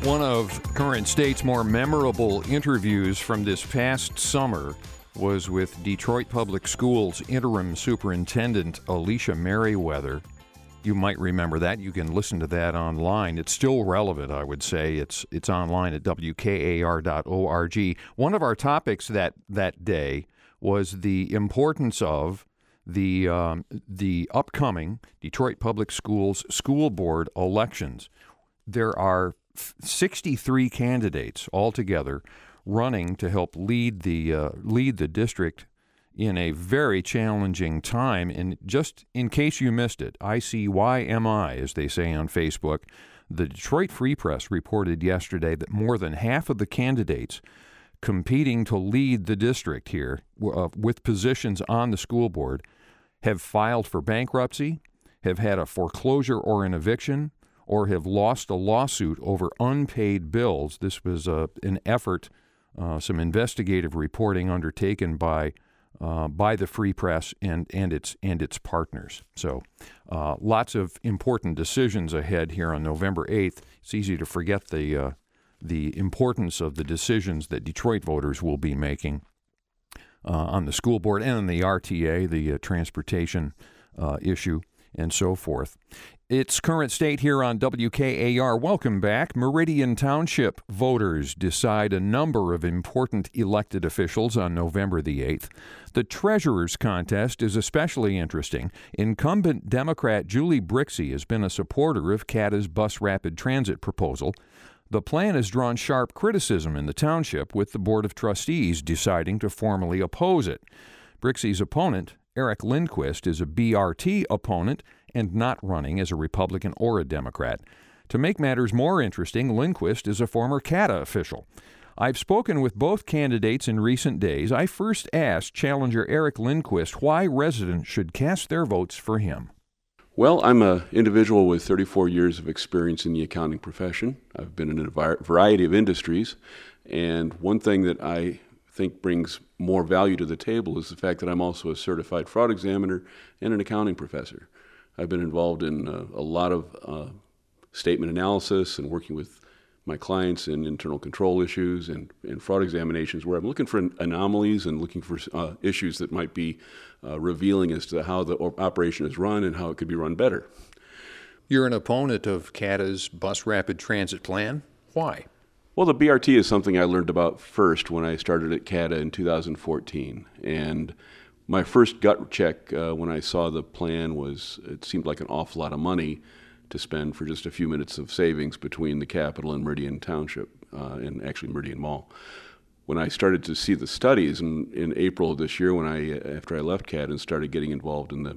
One of Current State's more memorable interviews from this past summer was with Detroit Public Schools interim superintendent Alicia Merriweather. You might remember that. You can listen to that online. It's still relevant, I would say. It's online at wkar.org. One of our topics that day was the importance of the upcoming Detroit Public Schools school board elections. There are 63 candidates altogether running to help lead the district in a very challenging time. And just in case you missed it, ICYMI, as they say on Facebook, the Detroit Free Press reported yesterday that more than half of the candidates competing to lead the district here with positions on the school board have filed for bankruptcy, have had a foreclosure or an eviction, or have lost a lawsuit over unpaid bills. This was an effort, some investigative reporting undertaken by the Free Press and its partners. So lots of important decisions ahead here on November 8th. It's easy to forget the importance of the decisions that Detroit voters will be making on the school board and on the RTA, the transportation issue, and so forth. It's Current State here on WKAR. Welcome back. Meridian Township voters decide a number of important elected officials on November the 8th. The Treasurer's Contest is especially interesting. Incumbent Democrat Julie Brixey has been a supporter of CATA's bus rapid transit proposal. The plan has drawn sharp criticism in the township, with the Board of Trustees deciding to formally oppose it. Brixey's opponent, Eric Lindquist, is a BRT opponent and not running as a Republican or a Democrat. To make matters more interesting, Lindquist is a former CATA official. I've spoken with both candidates in recent days. I first asked challenger Eric Lindquist why residents should cast their votes for him. Well, I'm an individual with 34 years of experience in the accounting profession. I've been in a variety of industries, and one thing that I think brings more value to the table is the fact that I'm also a certified fraud examiner and an accounting professor. I've been involved in a lot of statement analysis and working with my clients in internal control issues and fraud examinations, where I'm looking for anomalies and looking for issues that might be revealing as to how the operation is run and how it could be run better. You're an opponent of CATA's bus rapid transit plan. Why? Well, the BRT is something I learned about first when I started at CATA in 2014. And my first gut check when I saw the plan was it seemed like an awful lot of money to spend for just a few minutes of savings between the Capitol and Meridian Township, and actually Meridian Mall. When I started to see the studies in April of this year, after I left CATA and started getting involved in the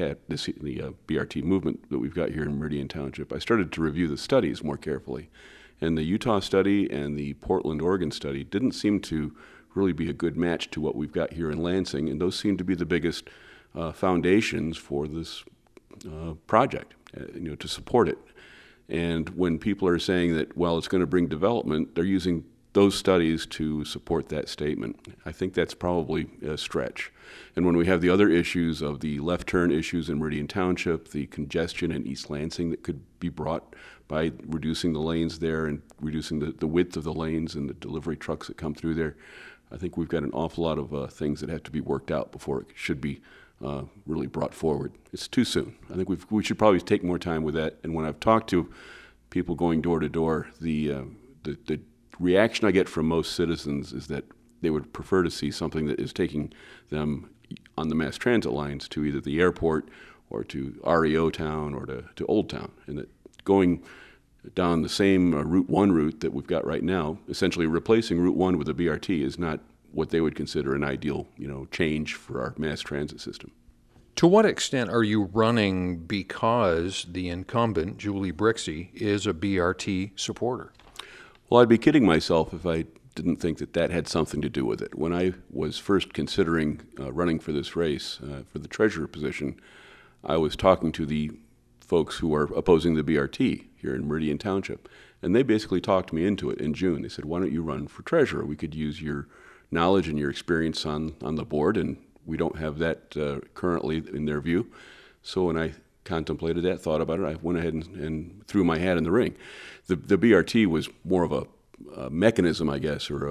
BRT movement that we've got here in Meridian Township, I started to review the studies more carefully. And the Utah study and the Portland, Oregon study didn't seem to really be a good match to what we've got here in Lansing, and those seem to be the biggest foundations for this project, to support it. And when people are saying that, well, it's going to bring development, they're using those studies to support that statement. I think that's probably a stretch. And when we have the other issues of the left turn issues in Meridian Township, the congestion in East Lansing that could be brought by reducing the lanes there and reducing the width of the lanes and the delivery trucks that come through there, I think we've got an awful lot of things that have to be worked out before it should be really brought forward. It's too soon. I think we should probably take more time with that. And when I've talked to people going door to door, the reaction I get from most citizens is that they would prefer to see something that is taking them on the mass transit lines to either the airport or to REO Town or to Old Town, and that going down the same Route 1 route that we've got right now, essentially replacing Route 1 with a BRT, is not what they would consider an ideal, change for our mass transit system. To what extent are you running because the incumbent, Julie Brixey, is a BRT supporter? Well, I'd be kidding myself if I didn't think that had something to do with it. When I was first considering running for this race, for the treasurer position, I was talking to the folks who are opposing the BRT here in Meridian Township, and they basically talked me into it in June. They said, why don't you run for treasurer? We could use your knowledge and your experience on the board, and we don't have that currently in their view. So when I contemplated that, thought about it. I went ahead and threw my hat in the ring. The BRT was more of a mechanism, I guess, or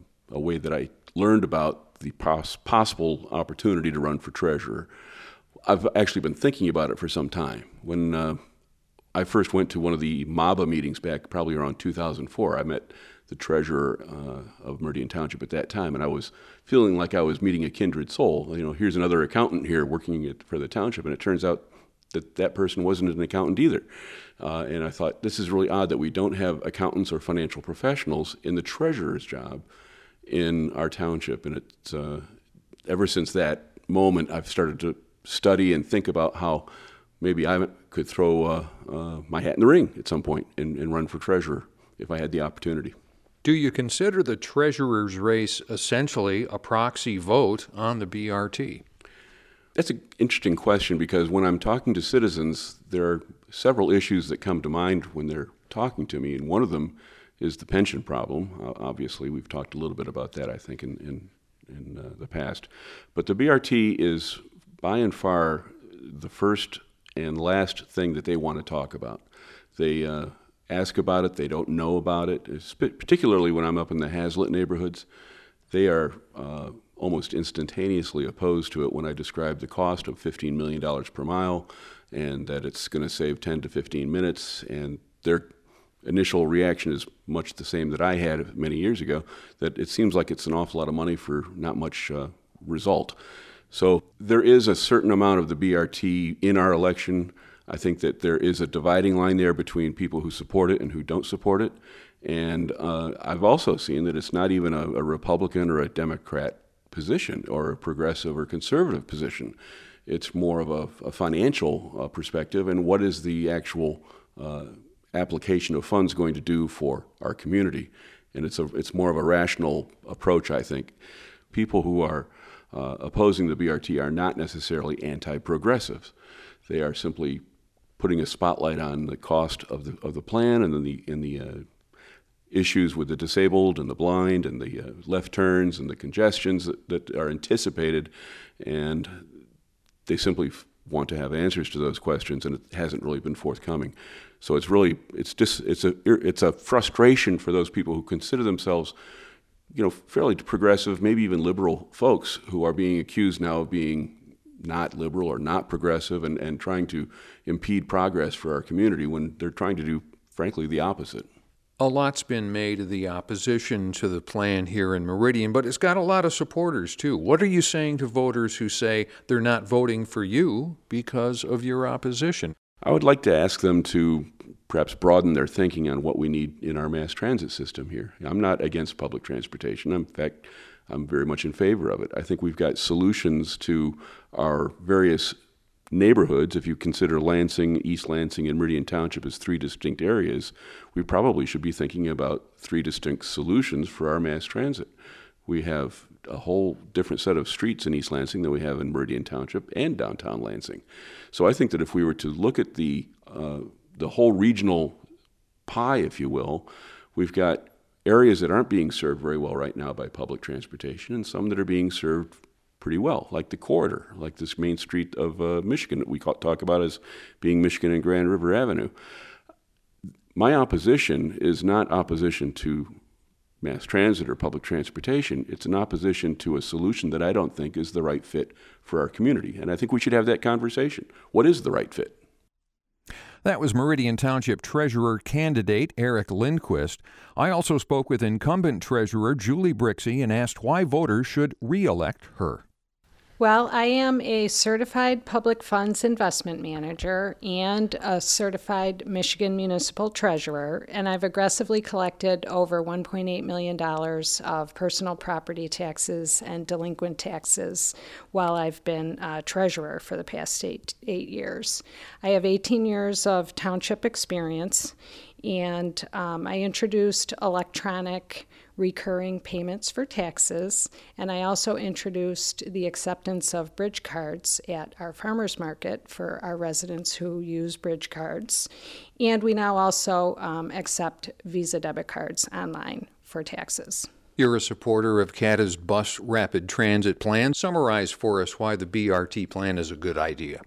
a way that I learned about the possible opportunity to run for treasurer. I've actually been thinking about it for some time. When I first went to one of the MABA meetings back probably around 2004, I met the treasurer of Meridian Township at that time, and I was feeling like I was meeting a kindred soul. Here's another accountant here working for the township, and it turns out that person wasn't an accountant either. And I thought, this is really odd that we don't have accountants or financial professionals in the treasurer's job in our township. And it's ever since that moment, I've started to study and think about how maybe I could throw my hat in the ring at some point and run for treasurer if I had the opportunity. Do you consider the treasurer's race essentially a proxy vote on the BRT? That's an interesting question, because when I'm talking to citizens, there are several issues that come to mind when they're talking to me, and one of them is the pension problem. Obviously, we've talked a little bit about that, I think, in the past. But the BRT is by and far the first and last thing that they want to talk about. They ask about it, they don't know about it. Particularly when I'm up in the Hazlitt neighborhoods, they are almost instantaneously opposed to it when I describe the cost of $15 million per mile and that it's going to save 10 to 15 minutes. And their initial reaction is much the same that I had many years ago, that it seems like it's an awful lot of money for not much result. So there is a certain amount of the BRT in our election. I think that there is a dividing line there between people who support it and who don't support it. And I've also seen that it's not even a Republican or a Democrat position or a progressive or conservative position. It's more of a financial perspective, and what is the actual application of funds going to do for our community. And it's more of a rational approach, I think. People who are opposing the BRT are not necessarily anti-progressives. They are simply putting a spotlight on the cost of the plan and the issues with the disabled and the blind and the left turns and the congestions that are anticipated, and they simply want to have answers to those questions, and it hasn't really been forthcoming. So it's a frustration for those people who consider themselves, fairly progressive, maybe even liberal folks, who are being accused now of being not liberal or not progressive and trying to impede progress for our community when they're trying to do, frankly, the opposite. A lot's been made of the opposition to the plan here in Meridian, but it's got a lot of supporters, too. What are you saying to voters who say they're not voting for you because of your opposition? I would like to ask them to perhaps broaden their thinking on what we need in our mass transit system here. I'm not against public transportation. In fact, I'm very much in favor of it. I think we've got solutions to our various neighborhoods. If you consider Lansing, East Lansing, and Meridian Township as three distinct areas, we probably should be thinking about three distinct solutions for our mass transit. We have a whole different set of streets in East Lansing than we have in Meridian Township and downtown Lansing. So I think that if we were to look at the whole regional pie, if you will, we've got areas that aren't being served very well right now by public transportation and some that are being served pretty well, like the corridor, like this main street of Michigan that we talk about as being Michigan and Grand River Avenue. My opposition is not opposition to mass transit or public transportation. It's an opposition to a solution that I don't think is the right fit for our community. And I think we should have that conversation. What is the right fit? That was Meridian Township Treasurer candidate Eric Lindquist. I also spoke with incumbent Treasurer Julie Brixey and asked why voters should re-elect her. Well, I am a certified public funds investment manager and a certified Michigan municipal treasurer, and I've aggressively collected over $1.8 million of personal property taxes and delinquent taxes while I've been treasurer for the past eight years. I have 18 years of township experience, and I introduced electronic recurring payments for taxes, and I also introduced the acceptance of bridge cards at our farmers market for our residents who use bridge cards. And we now also accept Visa debit cards online for taxes. You're a supporter of CATA's bus rapid transit plan. Summarize for us why the BRT plan is a good idea.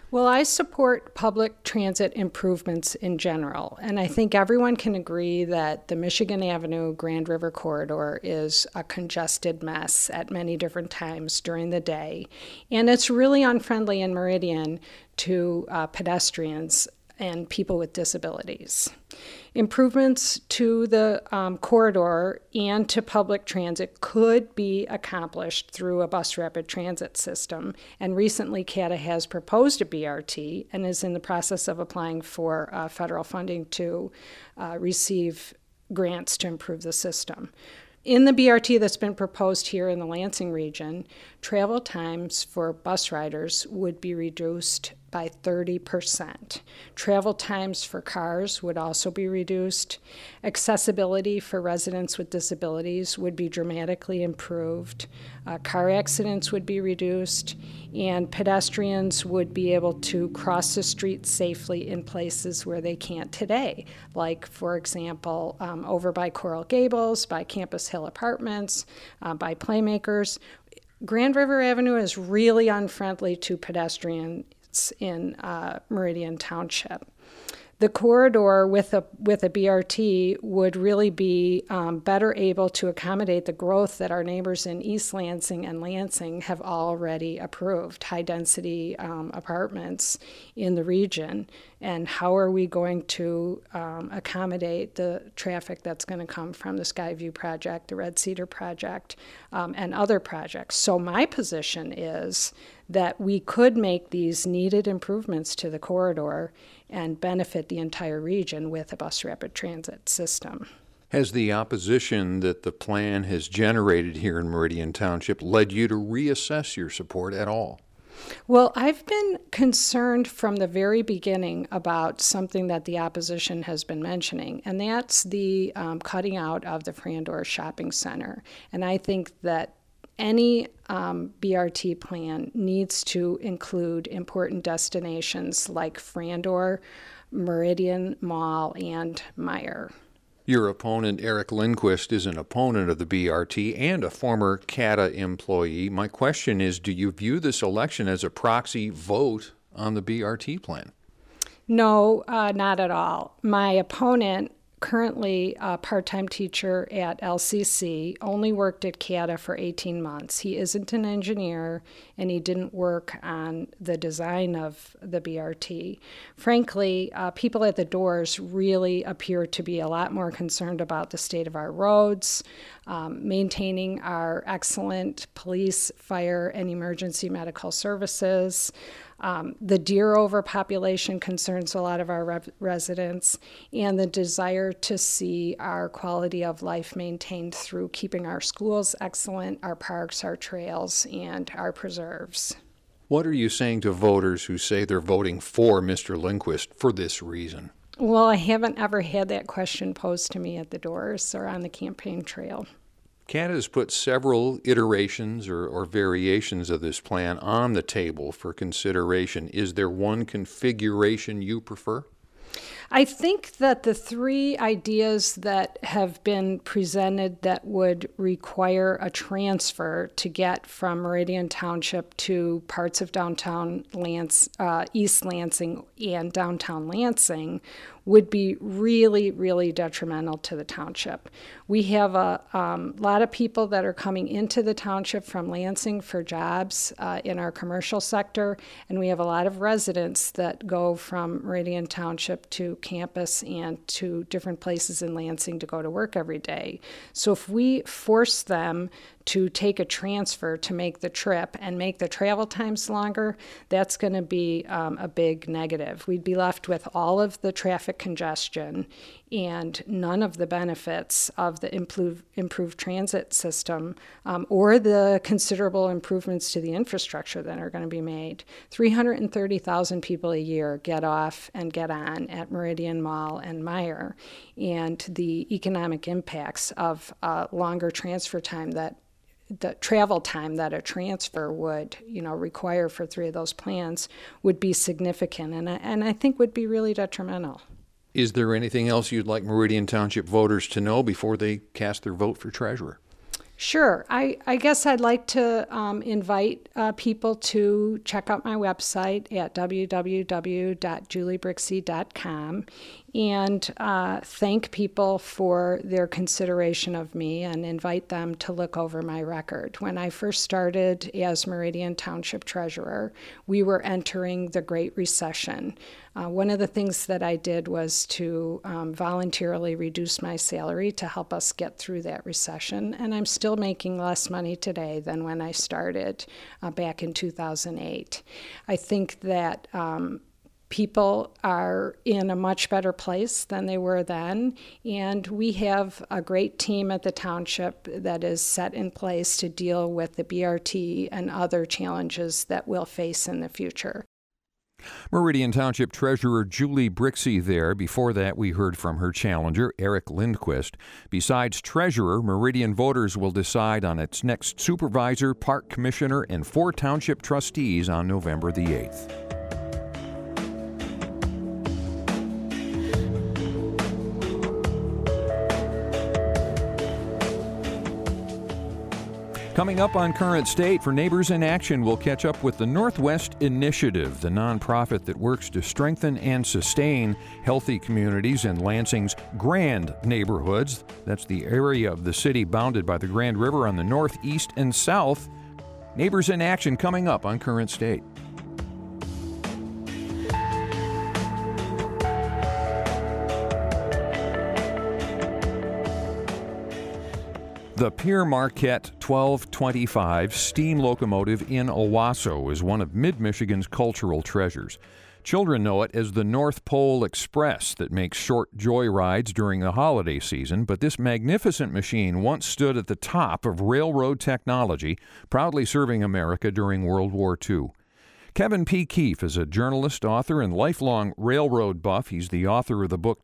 Well, I support public transit improvements in general, and I think everyone can agree that the Michigan Avenue Grand River corridor is a congested mess at many different times during the day, and it's really unfriendly in Meridian to pedestrians and people with disabilities. Improvements to the corridor and to public transit could be accomplished through a bus rapid transit system, and recently CATA has proposed a BRT and is in the process of applying for federal funding to receive grants to improve the system. In the BRT that's been proposed here in the Lansing region, travel times for bus riders would be reduced by 30%. Travel times for cars would also be reduced. Accessibility for residents with disabilities would be dramatically improved. Car accidents would be reduced, and pedestrians would be able to cross the street safely in places where they can't today, like, for example, over by Coral Gables, by Campus Hill Apartments, by Playmakers. Grand River Avenue is really unfriendly to pedestrians in Meridian Township. The corridor with a BRT would really be better able to accommodate the growth that our neighbors in East Lansing and Lansing have already approved, high-density apartments in the region. And how are we going to accommodate the traffic that's going to come from the Skyview project, the Red Cedar project, and other projects? So my position is that we could make these needed improvements to the corridor and benefit the entire region with a bus rapid transit system. Has the opposition that the plan has generated here in Meridian Township led you to reassess your support at all? Well, I've been concerned from the very beginning about something that the opposition has been mentioning, and that's the cutting out of the Frandor Shopping Center. And I think that any BRT plan needs to include important destinations like Frandor, Meridian Mall, and Meyer. Your opponent, Eric Lindquist, is an opponent of the BRT and a former CATA employee. My question is, do you view this election as a proxy vote on the BRT plan? No, not at all. My opponent, currently a part-time teacher at LCC, only worked at CATA for 18 months. He isn't an engineer, and he didn't work on the design of the BRT. Frankly, people at the doors really appear to be a lot more concerned about the state of our roads, maintaining our excellent police, fire, and emergency medical services. The deer overpopulation concerns a lot of our residents, and the desire to see our quality of life maintained through keeping our schools excellent, our parks, our trails, and our preserves. What are you saying to voters who say they're voting for Mr. Lindquist for this reason? Well, I haven't ever had that question posed to me at the doors or on the campaign trail. CATA has put several iterations or variations of this plan on the table for consideration. Is there one configuration you prefer? I think that the three ideas that have been presented that would require a transfer to get from Meridian Township to parts of downtown East Lansing and downtown Lansing would be really, really detrimental to the township. We have a lot of people that are coming into the township from Lansing for jobs in our commercial sector, and we have a lot of residents that go from Meridian Township to campus and to different places in Lansing to go to work every day. So if we force them to take a transfer to make the trip and make the travel times longer, that's going to be a big negative. We'd be left with all of the traffic congestion and none of the benefits of the improved transit system or the considerable improvements to the infrastructure that are going to be made. 330,000 people a year get off and get on at Meridian Mall and Meyer, and the economic impacts of longer transfer time the travel time that a transfer would, require for three of those plans would be significant, and I think would be really detrimental. Is there anything else you'd like Meridian Township voters to know before they cast their vote for treasurer? Sure. I guess I'd like to invite people to check out my website at www.juliebrixey.com and thank people for their consideration of me and invite them to look over my record. When I first started as Meridian Township Treasurer, we were entering the Great Recession. One of the things that I did was to voluntarily reduce my salary to help us get through that recession, and I'm still making less money today than when I started back in 2008. I think that people are in a much better place than they were then, and we have a great team at the township that is set in place to deal with the BRT and other challenges that we'll face in the future. Meridian Township Treasurer Julie Brixey there. Before that, we heard from her challenger, Eric Lindquist. Besides treasurer, Meridian voters will decide on its next supervisor, park commissioner, and 4 township trustees on November the 8th. Coming up on Current State, for Neighbors in Action, we'll catch up with the Northwest Initiative, the nonprofit that works to strengthen and sustain healthy communities in Lansing's Grand neighborhoods. That's the area of the city bounded by the Grand River on the north, east, and south. Neighbors in Action coming up on Current State. The Pere Marquette 1225 steam locomotive in Owasso is one of Mid-Michigan's cultural treasures. Children know it as the North Pole Express that makes short joy rides during the holiday season, but this magnificent machine once stood at the top of railroad technology, proudly serving America during World War II. Kevin P. Keefe is a journalist, author, and lifelong railroad buff. He's the author of the book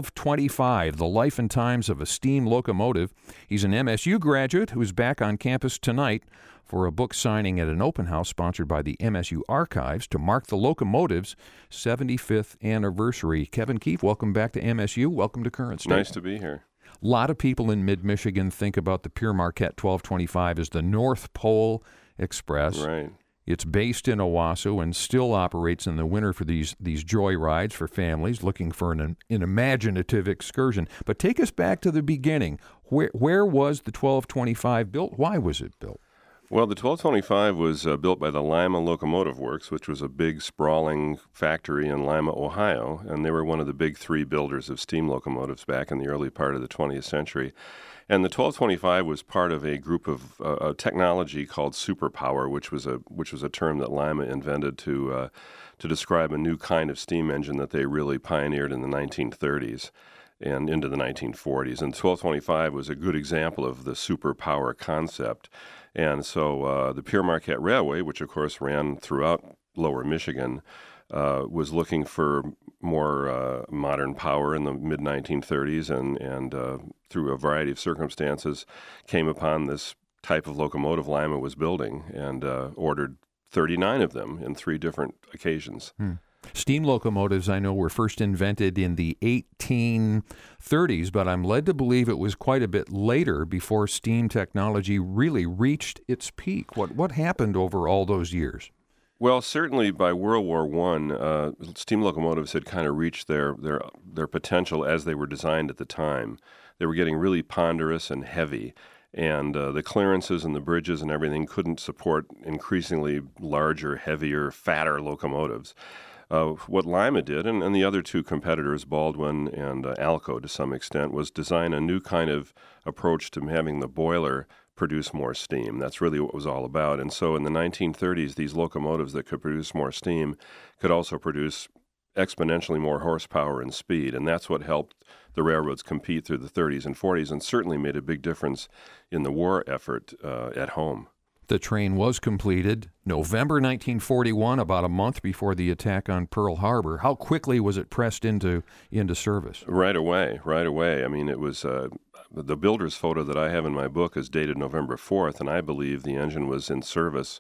1225, The Life and Times of a Steam Locomotive. He's an MSU graduate who's back on campus tonight for a book signing at an open house sponsored by the MSU Archives to mark the locomotive's 75th anniversary. Kevin Keefe, welcome back to MSU. Welcome to Current State. Nice to be here. A lot of people in mid-Michigan think about the Pere Marquette 1225 as the North Pole Express. Right. It's based in Owasso and still operates in the winter for these joy rides for families looking for an imaginative excursion. But take us back to the beginning. Where was the 1225 built? Why was it built? Well, the 1225 was built by the Lima Locomotive Works, which was a big, sprawling factory in Lima, Ohio, and they were one of the big 3 builders of steam locomotives back in the early part of the 20th century. And the 1225 was part of a group of technology called superpower, which was a term that Lima invented to describe a new kind of steam engine that they really pioneered in the 1930s and into the 1940s. And 1225 was a good example of the superpower concept. And so the Pere Marquette Railway, which of course ran throughout Lower Michigan, was looking for more modern power in the mid-1930s and through a variety of circumstances came upon this type of locomotive Lima was building and ordered 39 of them in 3 different occasions. Steam locomotives, I know, were first invented in the 1830s, but I'm led to believe it was quite a bit later before steam technology really reached its peak. What happened over all those years? Well, certainly by World War I, steam locomotives had kind of reached their potential as they were designed at the time. They were getting really ponderous and heavy, and the clearances and the bridges and everything couldn't support increasingly larger, heavier, fatter locomotives. What Lima did, and the other 2 competitors, Baldwin and Alco to some extent, was design a new kind of approach to having the boiler produce more steam. That's really what it was all about. And so in the 1930s, these locomotives that could produce more steam could also produce exponentially more horsepower and speed. And that's what helped the railroads compete through the 30s and 40s and certainly made a big difference in the war effort at home. The train was completed November 1941, about a month before the attack on Pearl Harbor. How quickly was it pressed into service? Right away. I mean, it was the builder's photo that I have in my book is dated November 4th, and I believe the engine was in service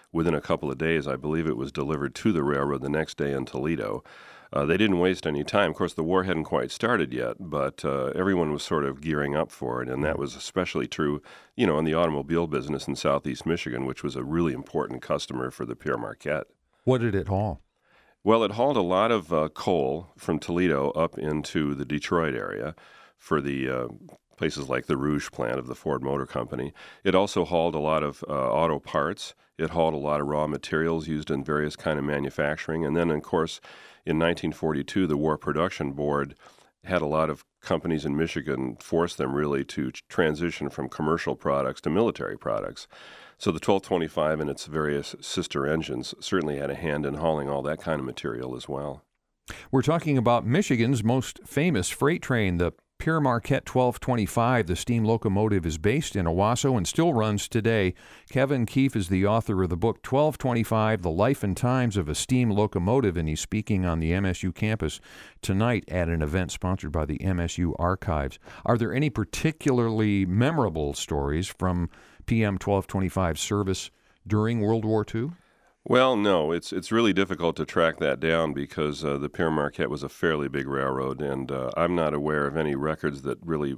within a couple of days, I believe it was delivered to the railroad the next day in Toledo. They didn't waste any time. Of course, the war hadn't quite started yet, but everyone was sort of gearing up for it, and that was especially true, in the automobile business in southeast Michigan, which was a really important customer for the Pere Marquette. What did it haul? Well, it hauled a lot of coal from Toledo up into the Detroit area for the places like the Rouge plant of the Ford Motor Company. It also hauled a lot of auto parts. It hauled a lot of raw materials used in various kind of manufacturing. And then, of course, in 1942, the War Production Board had a lot of companies in Michigan force them really to transition from commercial products to military products. So the 1225 and its various sister engines certainly had a hand in hauling all that kind of material as well. We're talking about Michigan's most famous freight train, the Pere Marquette 1225. The steam locomotive is based in Owasso and still runs today. Kevin Keefe is the author of the book 1225, The Life and Times of a Steam Locomotive, and he's speaking on the MSU campus tonight at an event sponsored by the MSU Archives. Are there any particularly memorable stories from PM 1225 service during World War II? Well, no, it's really difficult to track that down because the Pere Marquette was a fairly big railroad, and I'm not aware of any records that really,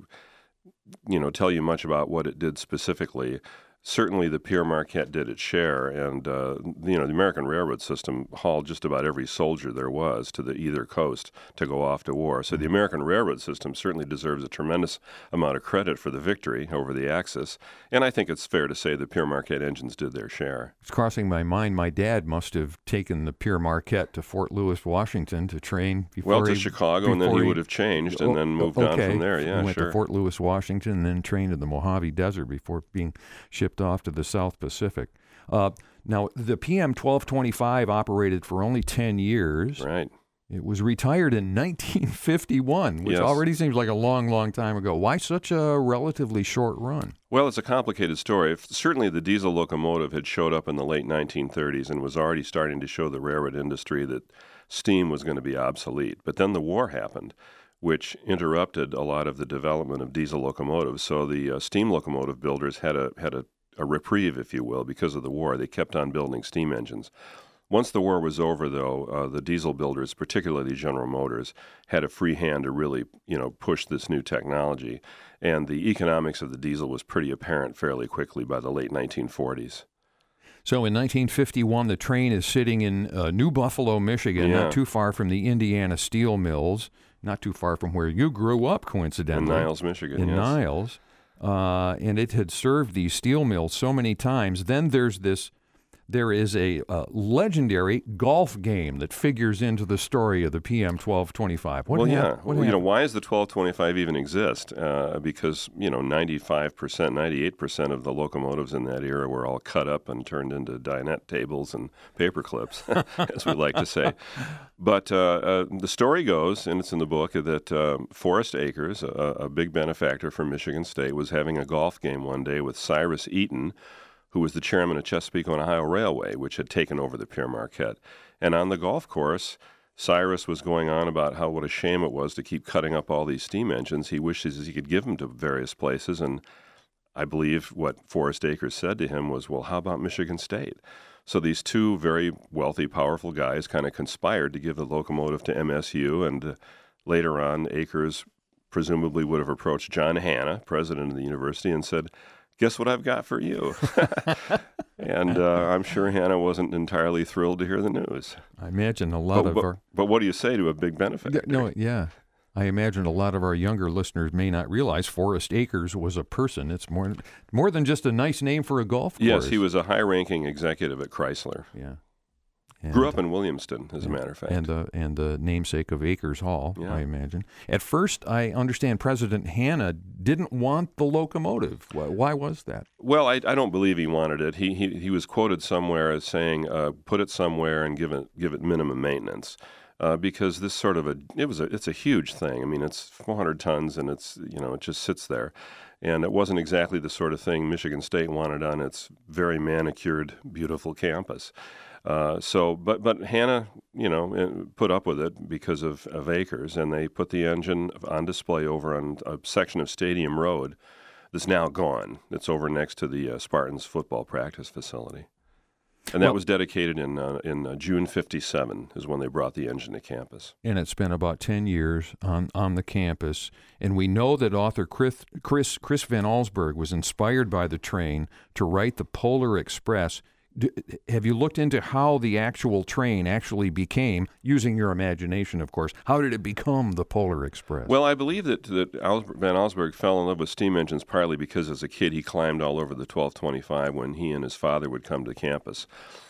tell you much about what it did specifically. Certainly, the Pere Marquette did its share, and the American railroad system hauled just about every soldier there was to the either coast to go off to war. So the American railroad system certainly deserves a tremendous amount of credit for the victory over the Axis, and I think it's fair to say the Pere Marquette engines did their share. It's crossing my mind. My dad must have taken the Pere Marquette to Fort Lewis, Washington, to train before to Chicago, and then he would have changed and then moved on from there. Yeah, he went to Fort Lewis, Washington, and then trained in the Mojave Desert before being shipped off to the South Pacific. Now, the PM 1225 operated for only 10 years. Right. It was retired in 1951, which Yes. already seems like a long, long time ago. Why such a relatively short run? Well, it's a complicated story. Certainly the diesel locomotive had showed up in the late 1930s and was already starting to show the railroad industry that steam was going to be obsolete. But then the war happened, which interrupted a lot of the development of diesel locomotives. So the steam locomotive builders had a reprieve, if you will, because of the war. They kept on building steam engines. Once the war was over, though, the diesel builders, particularly General Motors, had a free hand to really, push this new technology. And the economics of the diesel was pretty apparent fairly quickly by the late 1940s. So in 1951, the train is sitting in New Buffalo, Michigan, not too far from the Indiana steel mills, not too far from where you grew up, coincidentally. In Niles, Michigan, In yes. Niles. And it had served these steel mills so many times. Then there is a legendary golf game that figures into the story of the PM 1225. What happened? Why does the 1225 even exist? Because 95%, 98% of the locomotives in that era were all cut up and turned into dinette tables and paper clips, as we like to say. But the story goes, and it's in the book, that Forrest Akers, a big benefactor from Michigan State, was having a golf game one day with Cyrus Eaton, who was the chairman of Chesapeake and Ohio Railway, which had taken over the Pere Marquette. And on the golf course, Cyrus was going on about what a shame it was to keep cutting up all these steam engines. He wishes he could give them to various places. And I believe what Forrest Akers said to him was, well, how about Michigan State? So these two very wealthy, powerful guys kind of conspired to give the locomotive to MSU. And later on, Akers presumably would have approached John Hanna, president of the university, and said, guess what I've got for you? And I'm sure Hannah wasn't entirely thrilled to hear the news. I imagine a lot of our... But what do you say to a big benefactor? I imagine a lot of our younger listeners may not realize Forrest Akers was a person. It's more than just a nice name for a golf course. Yes, he was a high-ranking executive at Chrysler. Yeah. Grew up in Williamston, as a matter of fact. And the namesake of Akers Hall, I imagine. At first, I understand President Hanna didn't want the locomotive. Why was that? Well, I don't believe he wanted it. He was quoted somewhere as saying, "Put it somewhere and give it minimum maintenance." Because this sort of it's a huge thing. I mean, it's 400 tons, and it just sits there. And it wasn't exactly the sort of thing Michigan State wanted on its very manicured, beautiful campus. But Hanna, put up with it because of Akers, and they put the engine on display over on a section of Stadium Road that's now gone. It's over next to the Spartans football practice facility. And that was dedicated in June '57 is when they brought the engine to campus. And it's been about 10 years on the campus. And we know that author Chris Van Allsburg was inspired by the train to write the Polar Express. Have you looked into how the actual train actually became, using your imagination, of course, how did it become the Polar Express? Well, I believe that Van Allsburg fell in love with steam engines partly because as a kid he climbed all over the 1225 when he and his father would come to campus.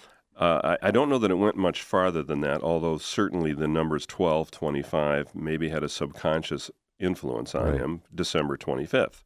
I don't know that it went much farther than that, although certainly the numbers 1225 maybe had a subconscious influence on him, December 25th.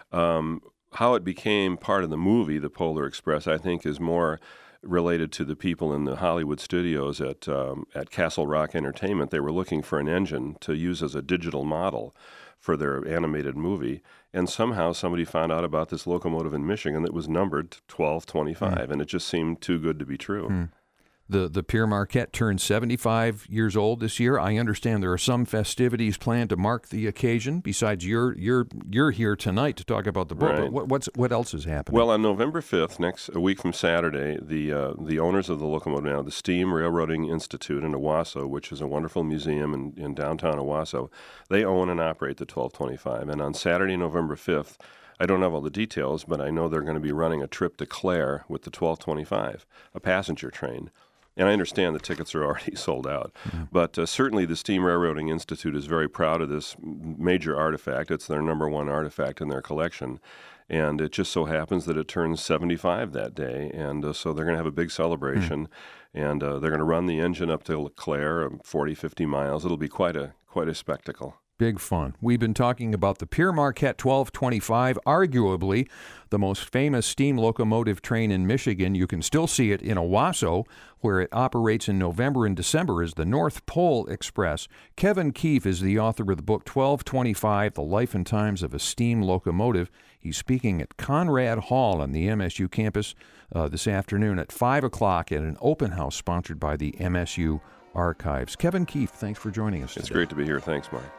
How it became part of the movie, The Polar Express, I think is more related to the people in the Hollywood studios at Castle Rock Entertainment. They were looking for an engine to use as a digital model for their animated movie, and somehow somebody found out about this locomotive in Michigan that was numbered 1225, and it just seemed too good to be true. The Pierre Marquette turned 75 years old this year. I understand there are some festivities planned to mark the occasion. Besides, you're here tonight to talk about the book. Right. But what else is happening? Well, on November 5th, a week from Saturday, the owners of the locomotive now, the Steam Railroading Institute in Owasso, which is a wonderful museum in downtown Owasso, they own and operate the 1225. And on Saturday, November 5th, I don't have all the details, but I know they're going to be running a trip to Clare with the 1225, a passenger train. And I understand the tickets are already sold out. But certainly the Steam Railroading Institute is very proud of this major artifact. It's their number one artifact in their collection. And it just so happens that it turns 75 that day. And so they're going to have a big celebration. And they're going to run the engine up to Clare, 40, 50 miles. It'll be quite a spectacle. Big fun. We've been talking about the Pierre Marquette 1225, arguably the most famous steam locomotive train in Michigan. You can still see it in Owasso, where it operates in November and December as the North Pole Express. Kevin Keefe is the author of the book 1225, The Life and Times of a Steam Locomotive. He's speaking at Conrad Hall on the MSU campus this afternoon at 5 o'clock at an open house sponsored by the MSU Archives. Kevin Keefe, thanks for joining us today. It's great to be here. Thanks, Mark.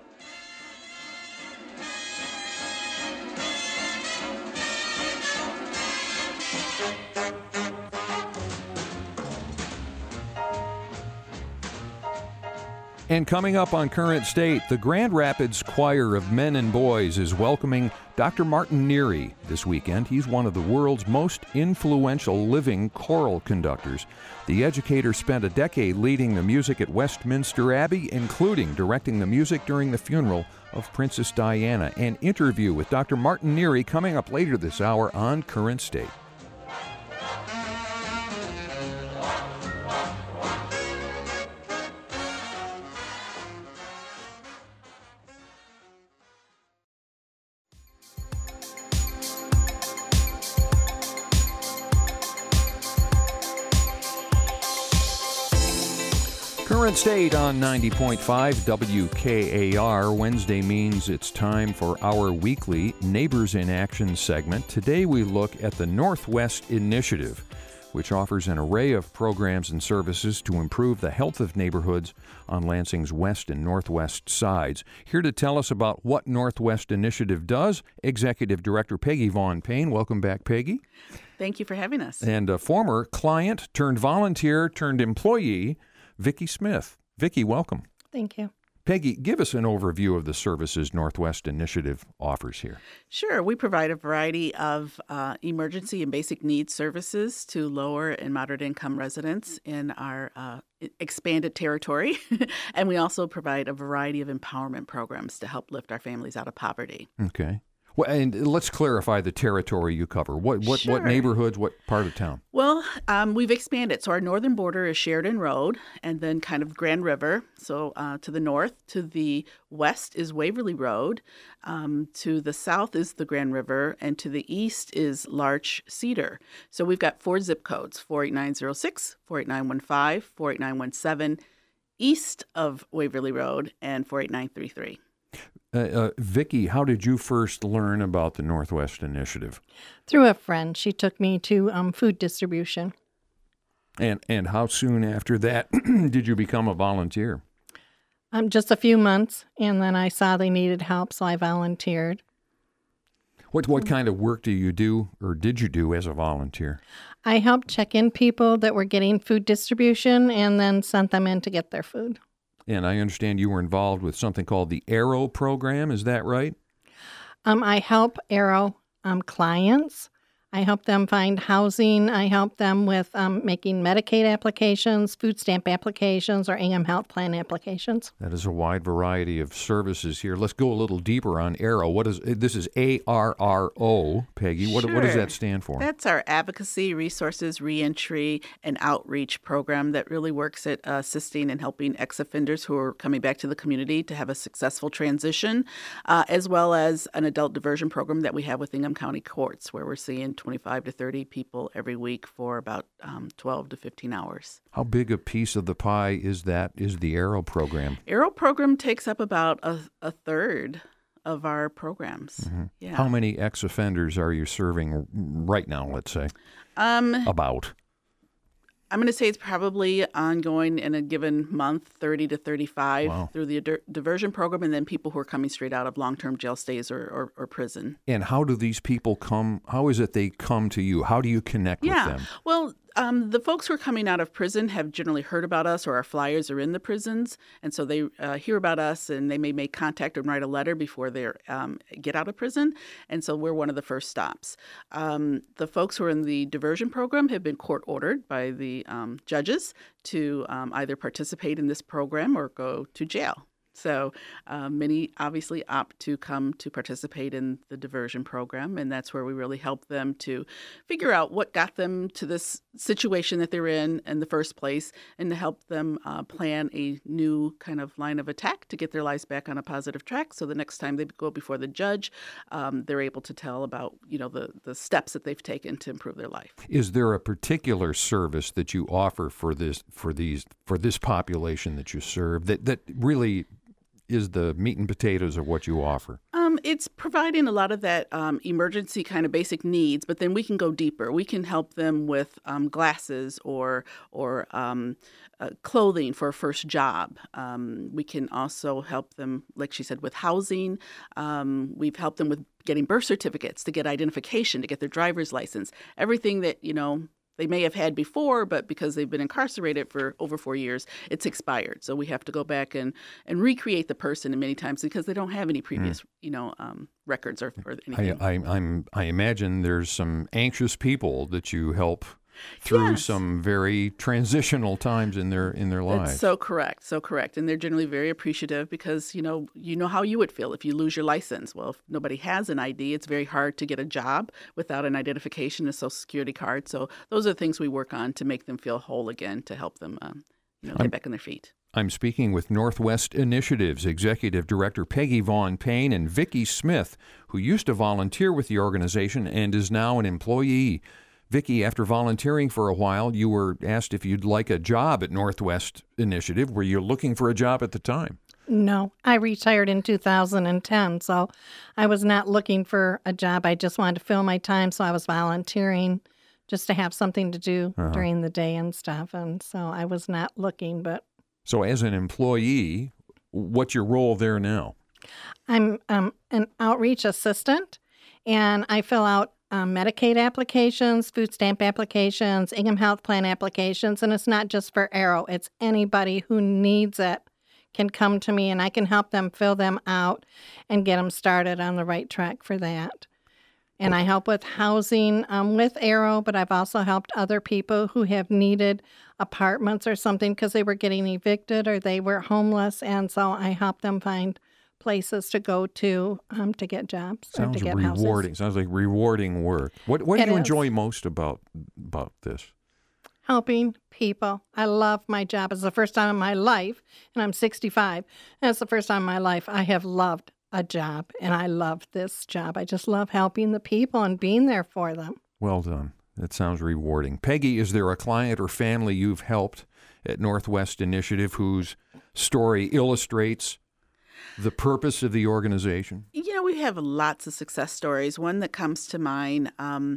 And coming up on Current State, the Grand Rapids Choir of Men and Boys is welcoming Dr. Martin Neary this weekend. He's one of the world's most influential living choral conductors. The educator spent a decade leading the music at Westminster Abbey, including directing the music during the funeral of Princess Diana. An interview with Dr. Martin Neary coming up later this hour on Current State. Current State on 90.5 WKAR. Wednesday means it's time for our weekly Neighbors in Action segment. Today we look at the Northwest Initiative, which offers an array of programs and services to improve the health of neighborhoods on Lansing's west and northwest sides. Here to tell us about what Northwest Initiative does, Executive Director Peggy Vaughn Payne. Welcome back, Peggy. Thank you for having us. And a former client turned volunteer turned employee, Vicki Smith. Vicki, welcome. Thank you. Peggy, give us an overview of the services Northwest Initiative offers here. Sure. We provide a variety of emergency and basic needs services to lower and moderate income residents in our expanded territory. And we also provide a variety of empowerment programs to help lift our families out of poverty. Okay. Well, and let's clarify the territory you cover. What neighborhoods, what part of town? Well, we've expanded. So our northern border is Sheridan Road and then kind of Grand River. So to the north, to the west is Waverly Road. To the south is the Grand River. And to the east is Larch Cedar. So we've got 4 zip codes, 48906, 48915, 48917, east of Waverly Road, and 48933. Vicki, how did you first learn about the Northwest Initiative? Through a friend. She took me to food distribution. And how soon after that did you become a volunteer? Just a few months, and then I saw they needed help, so I volunteered. What kind of work do you do, or did you do as a volunteer? I helped check in people that were getting food distribution and then sent them in to get their food. And I understand you were involved with something called the Arrow program. Is that right? I help Arrow clients. I help them find housing. I help them with making Medicaid applications, food stamp applications, or Ingham Health Plan applications. That is a wide variety of services here. Let's go a little deeper on Arrow. This is ARRO, Peggy. What does that stand for? That's our Advocacy, Resources, Reentry, and Outreach program that really works at assisting and helping ex-offenders who are coming back to the community to have a successful transition, as well as an adult diversion program that we have with Ingham County Courts, where we're seeing 25 to 30 people every week for about 12 to 15 hours. How big a piece of the pie is the Arrow program? Arrow program takes up about a third of our programs. Mm-hmm. Yeah. How many ex-offenders are you serving right now, let's say? About. I'm going to say it's probably ongoing in a given month, 30 to 35 through the diversion program, and then people who are coming straight out of long-term jail stays or prison. And how do these people come? How is it they come to you? How do you connect with them? Well, the folks who are coming out of prison have generally heard about us, or our flyers are in the prisons, and so they hear about us, and they may make contact and write a letter before they get out of prison, and so we're one of the first stops. The folks who are in the diversion program have been court-ordered by the judges to either participate in this program or go to jail. So many obviously opt to come to participate in the diversion program, and that's where we really help them to figure out what got them to this situation that they're in the first place, and to help them plan a new kind of line of attack to get their lives back on a positive track. So the next time they go before the judge, they're able to tell about the steps that they've taken to improve their life. Is there a particular service that you offer for this population that you serve that really is the meat and potatoes of what you offer? It's providing a lot of that emergency kind of basic needs, but then we can go deeper. We can help them with glasses or clothing for a first job. We can also help them, like she said, with housing. We've helped them with getting birth certificates, to get identification, to get their driver's license, everything that, they may have had before, but because they've been incarcerated for over 4 years, it's expired. So we have to go back and recreate the person, and many times because they don't have any previous, records or anything. I imagine there's some anxious people that you help through some very transitional times in their lives. That's so correct. And they're generally very appreciative because, you know how you would feel if you lose your license. Well, if nobody has an ID, it's very hard to get a job without an identification, a Social Security card. So those are the things we work on to make them feel whole again, to help them get back on their feet. I'm speaking with Northwest Initiatives Executive Director Peggy Vaughn Payne and Vicki Smith, who used to volunteer with the organization and is now an employee. Vicki, after volunteering for a while, you were asked if you'd like a job at Northwest Initiative. Were you looking for a job at the time? No, I retired in 2010, so I was not looking for a job. I just wanted to fill my time, so I was volunteering just to have something to do during the day and stuff, and so I was not looking. So as an employee, what's your role there now? I'm an outreach assistant, and I fill out Medicaid applications, food stamp applications, Ingham Health Plan applications, and it's not just for Arrow. It's anybody who needs it can come to me, and I can help them fill them out and get them started on the right track for that. And I help with housing with Arrow, but I've also helped other people who have needed apartments or something because they were getting evicted or they were homeless, and so I help them find places to go to get jobs or to get rewarding. houses. Sounds like rewarding work. What do you enjoy most about this? Helping people. I love my job. It's the first time in my life, and I'm 65, and it's the first time in my life I have loved a job, and I love this job. I just love helping the people and being there for them. Well done. That sounds rewarding. Peggy, is there a client or family you've helped at Northwest Initiative whose story illustrates the purpose of the organization? We have lots of success stories. One that comes to mind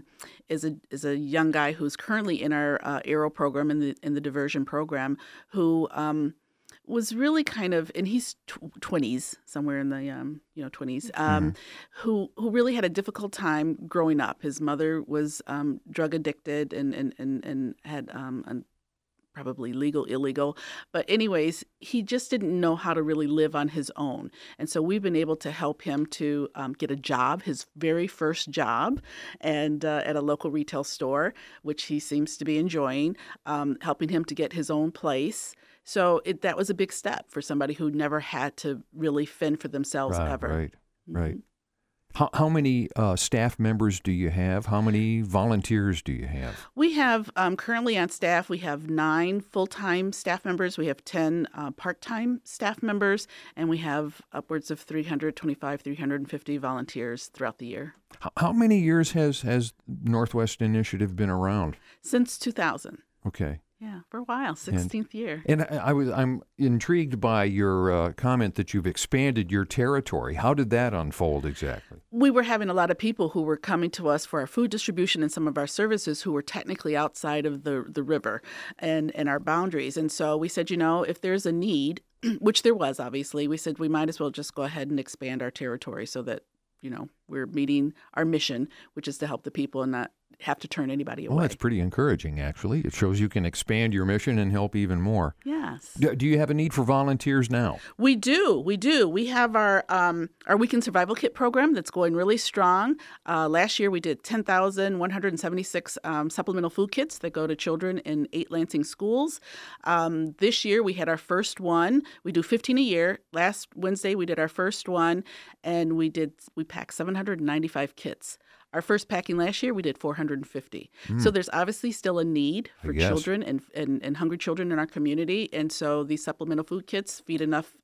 is a young guy who's currently in our Arrow program, in the diversion program, who was really kind of, and he's 20s, somewhere in the 20s, who really had a difficult time growing up. His mother was drug addicted and had probably illegal. But anyways, he just didn't know how to really live on his own. And so we've been able to help him to get a job, his very first job, and at a local retail store, which he seems to be enjoying, helping him to get his own place. So that was a big step for somebody who never had to really fend for themselves ever. Right. How many staff members do you have? How many volunteers do you have? We have currently on staff, we have 9 full-time staff members. We have 10 part-time staff members, and we have upwards of 325, 350 volunteers throughout the year. How many years has Northwest Initiative been around? Since 2000. Okay. Yeah, for a while, 16th year. And I'm intrigued by your comment that you've expanded your territory. How did that unfold exactly? We were having a lot of people who were coming to us for our food distribution and some of our services who were technically outside of the river and our boundaries. And so we said, if there's a need, which there was, obviously, we said we might as well just go ahead and expand our territory so that, we're meeting our mission, which is to help the people and not have to turn anybody away. Well, that's pretty encouraging, actually. It shows you can expand your mission and help even more. Yes. Do you have a need for volunteers now? We do. We have our Weekend Survival Kit program that's going really strong. Last year we did 10,176 supplemental food kits that go to children in 8 Lansing schools. This year we had our first one. We do 15 a year. Last Wednesday we did our first one, and we packed 795 kits. Our first packing last year, we did 450. So there's obviously still a need for children and hungry children in our community. And so these supplemental food kits feed enough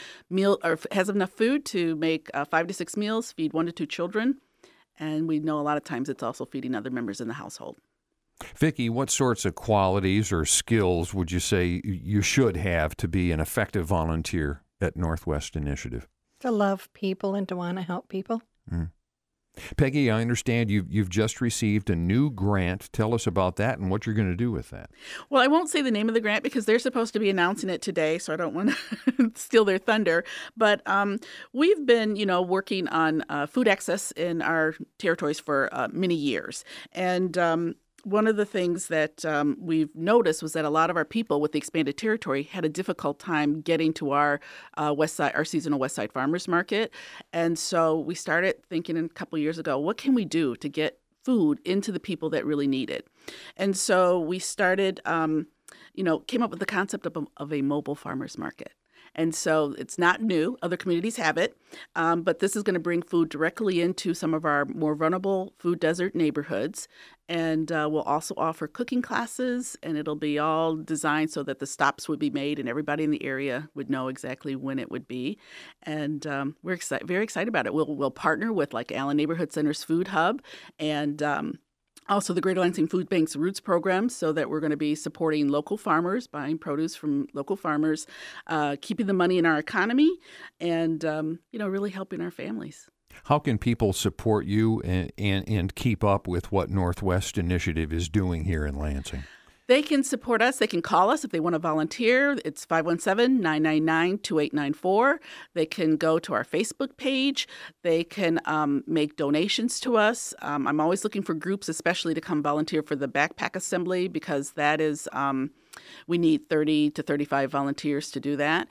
has enough food to make 5 to 6 meals, feed 1 to 2 children. And we know a lot of times it's also feeding other members in the household. Vicki, what sorts of qualities or skills would you say you should have to be an effective volunteer at Northwest Initiative? To love people and to want to help people. Peggy, I understand you've just received a new grant. Tell us about that and what you're going to do with that. Well, I won't say the name of the grant because they're supposed to be announcing it today, so I don't want to steal their thunder. But we've been, working on food access in our territories for many years. And one of the things that we've noticed was that a lot of our people with the expanded territory had a difficult time getting to our our seasonal Westside Farmers Market. And so we started thinking a couple years ago, what can we do to get food into the people that really need it? And so we started, came up with the concept of a mobile farmers market. And so it's not new. Other communities have it. But this is going to bring food directly into some of our more vulnerable food desert neighborhoods. And we'll also offer cooking classes, and it'll be all designed so that the stops would be made and everybody in the area would know exactly when it would be. And we're very excited about it. We'll partner with like Allen Neighborhood Center's Food Hub and also the Greater Lansing Food Bank's Roots program, so that we're going to be supporting local farmers, buying produce from local farmers, keeping the money in our economy, and really helping our families. How can people support you and keep up with what Northwest Initiative is doing here in Lansing? They can support us. They can call us if they want to volunteer. It's 517-999-2894. They can go to our Facebook page. They can make donations to us. I'm always looking for groups, especially to come volunteer for the backpack assembly, because that is we need 30 to 35 volunteers to do that.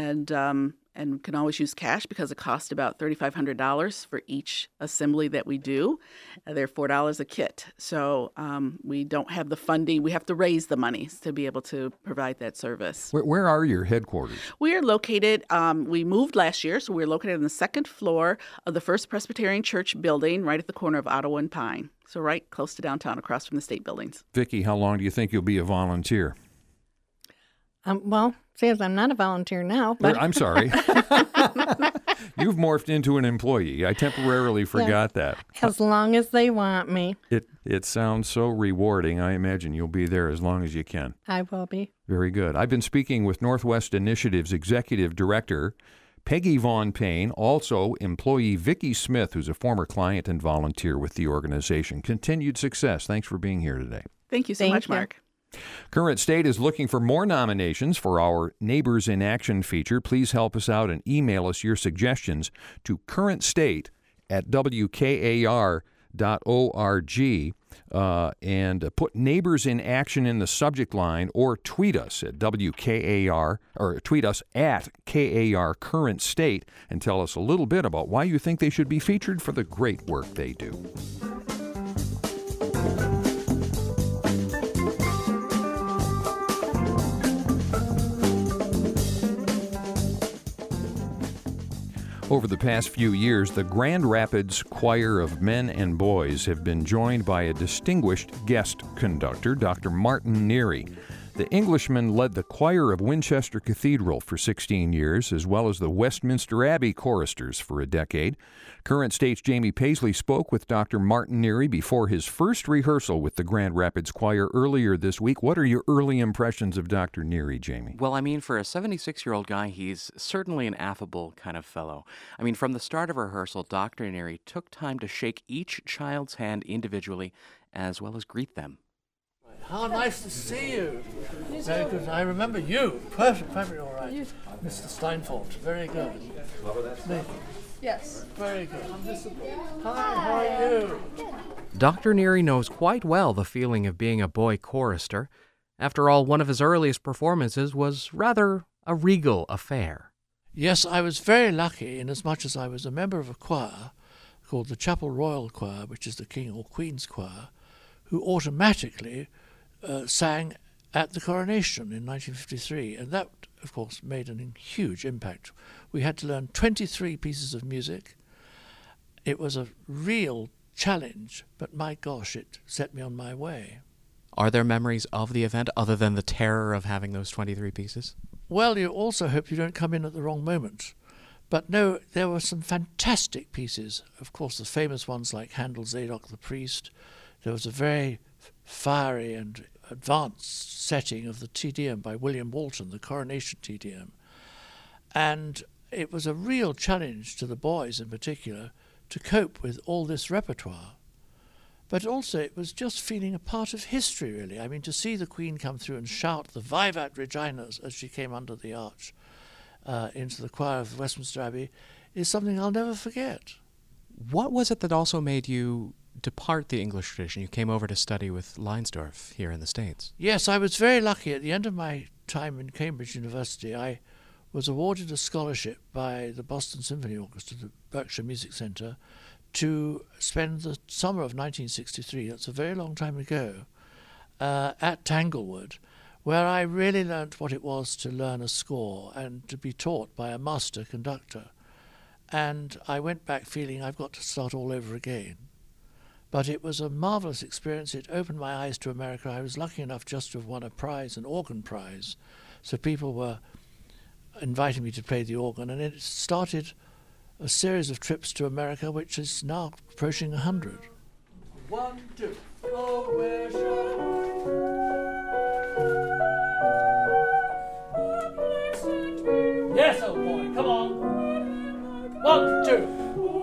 And can always use cash because it costs about $3,500 for each assembly that we do. They're $4 a kit. So we don't have the funding. We have to raise the money to be able to provide that service. Where are your headquarters? We are located, we moved last year, so we're located on the 2nd floor of the First Presbyterian Church building, right at the corner of Ottawa and Pine. So right close to downtown, across from the state buildings. Vicki, how long do you think you'll be a volunteer? Well, seems I'm not a volunteer now. But I'm sorry. You've morphed into an employee. I temporarily forgot that. As long as they want me. It sounds so rewarding. I imagine you'll be there as long as you can. I will be. Very good. I've been speaking with Northwest Initiative's Executive Director, Peggy Vaughn Payne, also employee Vicki Smith, who's a former client and volunteer with the organization. Continued success. Thanks for being here today. Thank you so much, Mark. Current State is looking for more nominations for our Neighbors in Action feature. Please help us out and email us your suggestions to currentstate@wkar.org and put Neighbors in Action in the subject line, or tweet us at WKAR, or tweet us at KAR Current State and tell us a little bit about why you think they should be featured for the great work they do. Over the past few years, the Grand Rapids Choir of Men and Boys have been joined by a distinguished guest conductor, Dr. Martin Neary. The Englishman led the choir of Winchester Cathedral for 16 years, as well as the Westminster Abbey choristers for a decade. Current State's Jamie Paisley spoke with Dr. Martin Neary before his first rehearsal with the Grand Rapids Choir earlier this week. What are your early impressions of Dr. Neary, Jamie? Well, I mean, for a 76-year-old guy, he's certainly an affable kind of fellow. I mean, from the start of rehearsal, Dr. Neary took time to shake each child's hand individually as well as greet them. How nice to see you. Very good. I remember you. Perfectly all right. Mr. Steinfort. Very good. Yes. Very good. Hi, how are you? Dr. Neary knows quite well the feeling of being a boy chorister. After all, one of his earliest performances was rather a regal affair. Yes, I was very lucky inasmuch as I was a member of a choir called the Chapel Royal Choir, which is the King or Queen's Choir, who automatically sang at the coronation in 1953, and that, of course, made a huge impact. We had to learn 23 pieces of music. It was a real challenge, but my gosh, it set me on my way. Are there memories of the event other than the terror of having those 23 pieces? Well, you also hope you don't come in at the wrong moment. But no, there were some fantastic pieces. Of course, the famous ones like Handel's Zadok the Priest. There was a very fiery and advanced setting of the Te Deum by William Walton, the Coronation Te Deum. And it was a real challenge to the boys in particular to cope with all this repertoire. But also it was just feeling a part of history, really. I mean, to see the Queen come through and shout the Vivat Regina as she came under the arch into the choir of Westminster Abbey is something I'll never forget. What was it that also made you depart the English tradition? You came over to study with Leinsdorf here in the States. Yes, I was very lucky. At the end of my time in Cambridge University, I was awarded a scholarship by the Boston Symphony Orchestra, the Berkshire Music Center, to spend the summer of 1963, that's a very long time ago, at Tanglewood, where I really learnt what it was to learn a score and to be taught by a master conductor. And I went back feeling I've got to start all over again. But it was a marvelous experience. It opened my eyes to America. I was lucky enough just to have won a prize, an organ prize. So people were inviting me to play the organ, and it started a series of trips to America, which is now approaching 100. 1, 2. Oh, where shall I... Yes, old boy, come on. 1, 2.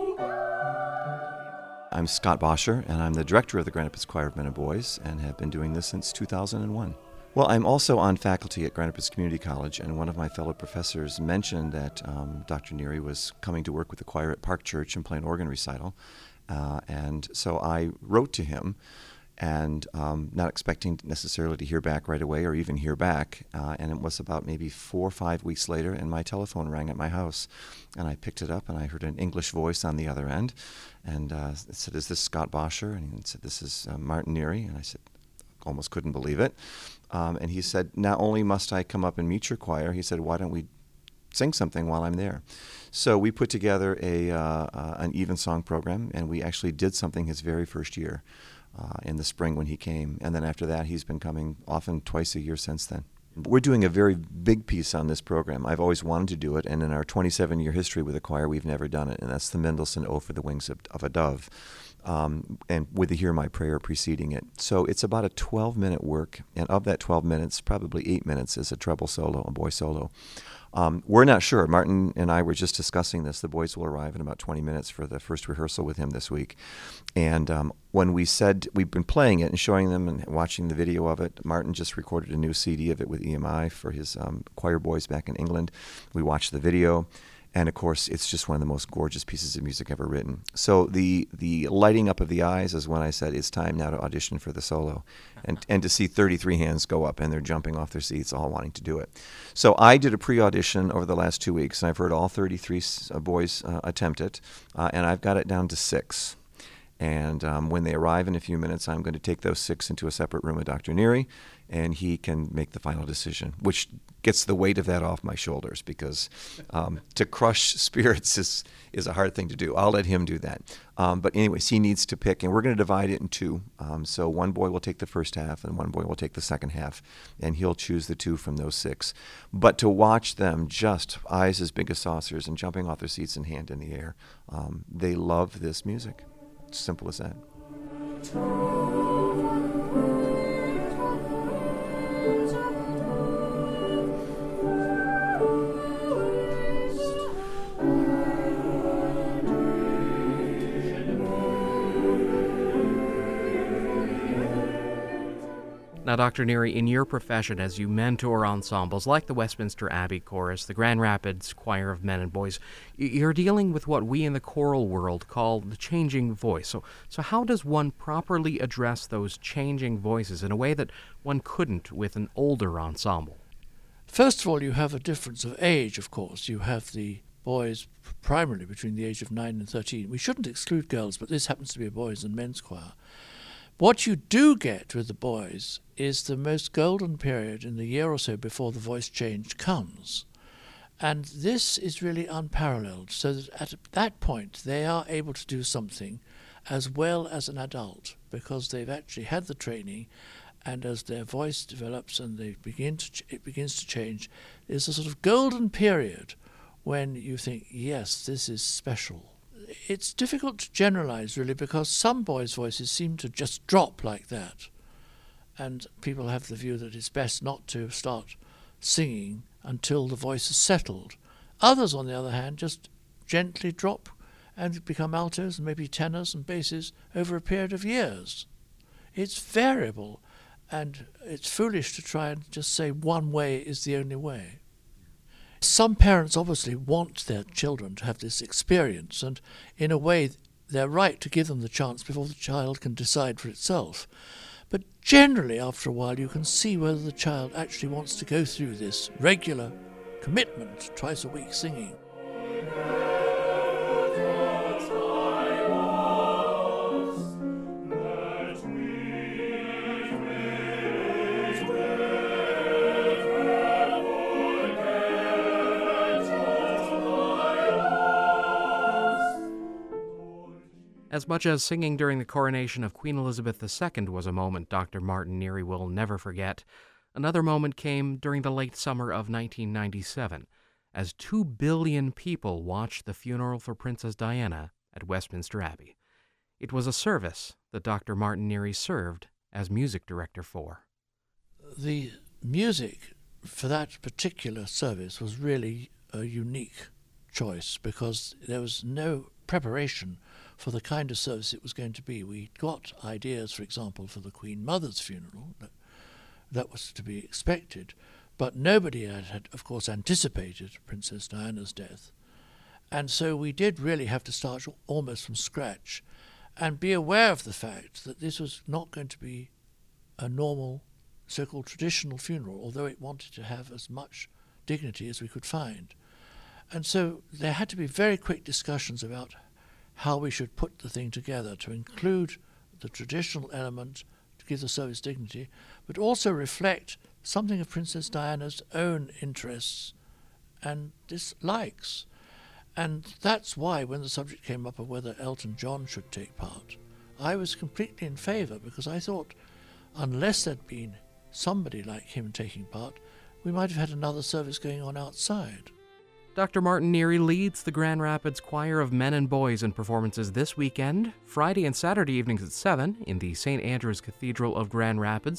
I'm Scott Bosher, and I'm the director of the Grand Rapids Choir of Men and Boys, and have been doing this since 2001. Well, I'm also on faculty at Grand Rapids Community College, and one of my fellow professors mentioned that Dr. Neary was coming to work with the choir at Park Church and play an organ recital. And so I wrote to him, and not expecting necessarily to hear back right away or even hear back. And it was about maybe 4 or 5 weeks later, and my telephone rang at my house. And I picked it up, and I heard an English voice on the other end. And it said, "Is this Scott Bosher?" And he said, "This is Martin Neary." And I said, almost couldn't believe it. And he said, "Not only must I come up and meet your choir," he said, "why don't we sing something while I'm there?" So we put together an evensong program, and we actually did something his very first year in the spring when he came. And then after that, he's been coming often twice a year since then. We're doing a very big piece on this program. I've always wanted to do it, and in our 27-year history with the choir, we've never done it, and that's the Mendelssohn O for the Wings of a Dove, and with the Hear My Prayer preceding it. So it's about a 12-minute work, and of that 12 minutes, probably 8 minutes is a treble solo, a boy solo. We're not sure. Martin and I were just discussing this. The boys will arrive in about 20 minutes for the first rehearsal with him this week. And when we said we've been playing it and showing them and watching the video of it, Martin just recorded a new CD of it with EMI for his choir boys back in England. We watched the video. And, of course, it's just one of the most gorgeous pieces of music ever written. So the lighting up of the eyes is when I said it's time now to audition for the solo. And to see 33 hands go up, and they're jumping off their seats, all wanting to do it. So I did a pre-audition over the last 2 weeks, and I've heard all 33 boys attempt it, and I've got it down to 6. And when they arrive in a few minutes, I'm going to take those 6 into a separate room with Dr. Neary, and he can make the final decision, which gets the weight of that off my shoulders, because to crush spirits is a hard thing to do. I'll let him do that. But anyways, he needs to pick, and we're going to divide it in 2. So one boy will take the first half, and one boy will take the second half, and he'll choose the 2 from those 6. But to watch them just eyes as big as saucers and jumping off their seats and hand in the air, they love this music. Simple as that. Now, Dr. Neary, in your profession as you mentor ensembles like the Westminster Abbey Chorus, the Grand Rapids Choir of Men and Boys, you're dealing with what we in the choral world call the changing voice. So how does one properly address those changing voices in a way that one couldn't with an older ensemble? First of all, you have a difference of age, of course. You have the boys primarily between the age of 9 and 13. We shouldn't exclude girls, but this happens to be a boys' and men's choir. What you do get with the boys is the most golden period in the year or so before the voice change comes. And this is really unparalleled, so that at that point they are able to do something as well as an adult, because they've actually had the training, and as their voice develops and it begins to change, there's a sort of golden period when you think, yes, this is special. It's difficult to generalize, really, because some boys' voices seem to just drop like that. And people have the view that it's best not to start singing until the voice is settled. Others, on the other hand, just gently drop and become altos and maybe tenors and basses over a period of years. It's variable, and it's foolish to try and just say one way is the only way. Some parents obviously want their children to have this experience, and in a way they're right to give them the chance before the child can decide for itself. But generally, after a while, you can see whether the child actually wants to go through this regular commitment, twice a week singing. As much as singing during the coronation of Queen Elizabeth II was a moment Dr. Martin Neary will never forget, another moment came during the late summer of 1997, as 2 billion people watched the funeral for Princess Diana at Westminster Abbey. It was a service that Dr. Martin Neary served as music director for. The music for that particular service was really a unique choice, because there was no preparation for the kind of service it was going to be. We got ideas, for example, for the Queen Mother's funeral. That was to be expected, but nobody had, of course, anticipated Princess Diana's death. And so we did really have to start almost from scratch and be aware of the fact that this was not going to be a normal, so-called traditional funeral, although it wanted to have as much dignity as we could find. And so there had to be very quick discussions about how we should put the thing together to include the traditional element to give the service dignity, but also reflect something of Princess Diana's own interests and dislikes. And that's why when the subject came up of whether Elton John should take part, I was completely in favour, because I thought unless there'd been somebody like him taking part, we might have had another service going on outside. Dr. Martin Neary leads the Grand Rapids Choir of Men and Boys in performances this weekend, Friday and Saturday evenings at 7 in the St. Andrew's Cathedral of Grand Rapids,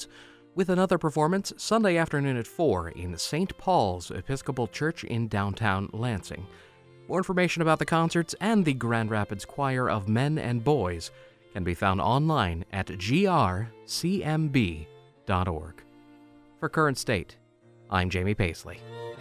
with another performance Sunday afternoon at 4 in St. Paul's Episcopal Church in downtown Lansing. More information about the concerts and the Grand Rapids Choir of Men and Boys can be found online at grcmb.org. For Current State, I'm Jamie Paisley.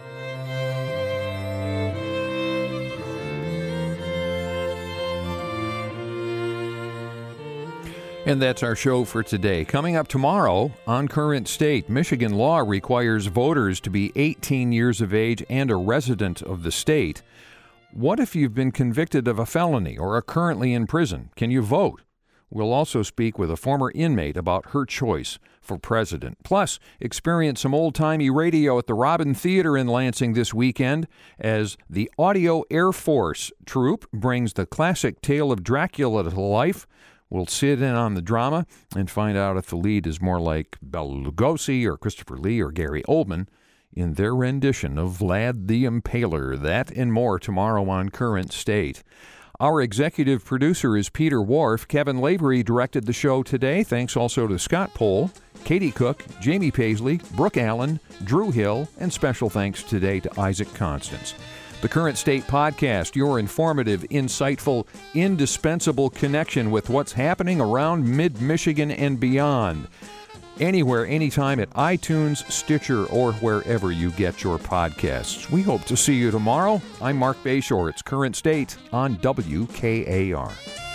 And that's our show for today. Coming up tomorrow on Current State, Michigan law requires voters to be 18 years of age and a resident of the state. What if you've been convicted of a felony or are currently in prison? Can you vote? We'll also speak with a former inmate about her choice for president. Plus, experience some old-timey radio at the Robin Theater in Lansing this weekend as the Audio Air Force troupe brings the classic tale of Dracula to life. We'll sit in on the drama and find out if the lead is more like Bela Lugosi or Christopher Lee or Gary Oldman in their rendition of Vlad the Impaler. That and more tomorrow on Current State. Our executive producer is Peter Wharf. Kevin Lavery directed the show today. Thanks also to Scott Pohl, Katie Cook, Jamie Paisley, Brooke Allen, Drew Hill, and special thanks today to Isaac Constance. The Current State Podcast, your informative, insightful, indispensable connection with what's happening around mid-Michigan and beyond. Anywhere, anytime at iTunes, Stitcher, or wherever you get your podcasts. We hope to see you tomorrow. I'm Mark Bayshore. It's Current State on WKAR.